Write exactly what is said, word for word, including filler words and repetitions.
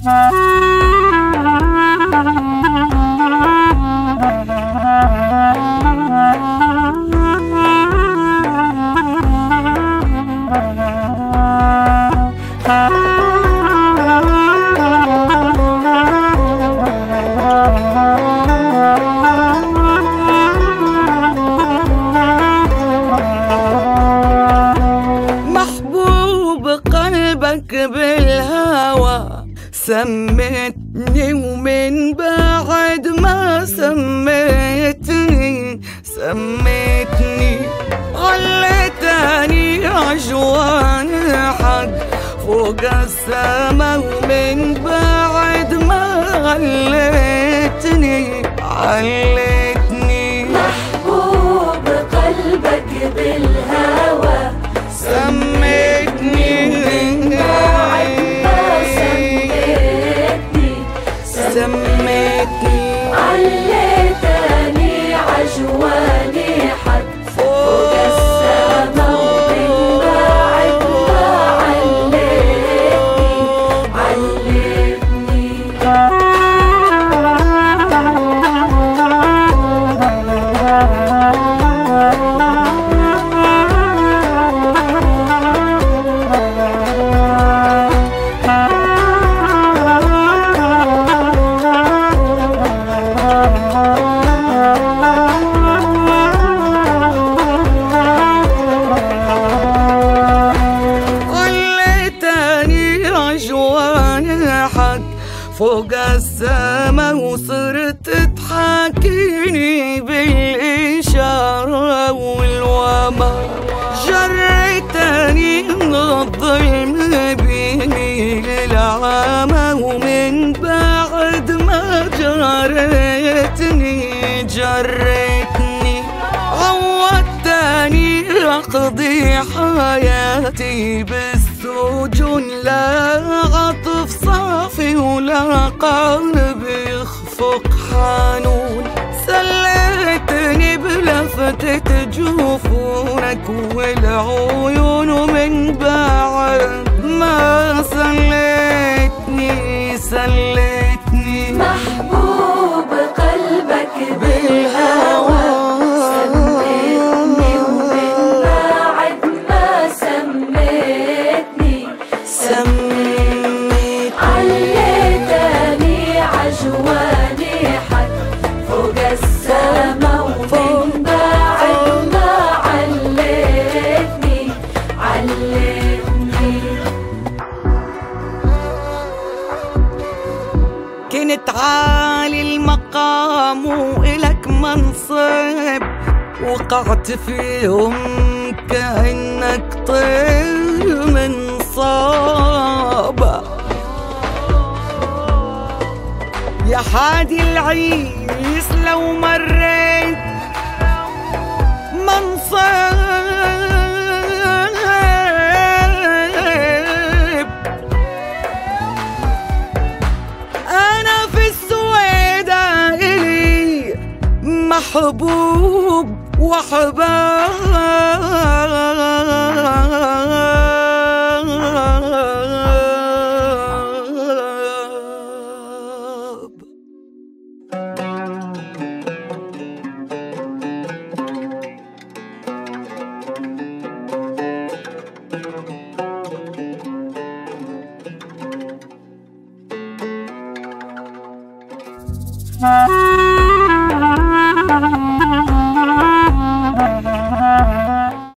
بالهوى سميتني ومن بعد ما سميتني سميتني عليتني عجوان حق فوق السما ومن بعد ما عليتني عليتني محبوب قلبك بالهوى سميتني سميتني عليتني عجواني حد فوق السما ومن بعد ما عليتني فوق السما وصرت تحاكيني بالإشارة والوما جريتني من الظلم بيني للعامة ومن بعد ما جريتني جريتني عودتني أقضي حياتي بالسجون لا عطف صافي ولا قلب يخفق حنون سليتني بلفتة جفونك والعيون ومن بعد ما سليتني سليتني محبوب قلبك بالهوى سميتني ومن بعد ما سميتني سميتني عليتني عجواني حد فوق السما ومن بعد ما عليتني عليتني كنت عالي المقام وإلك منصب وقعت فيهم كأنك طير من صابة يا حادي العيس لو مريت منصب أنا في السويدة إلي محبوب وحباب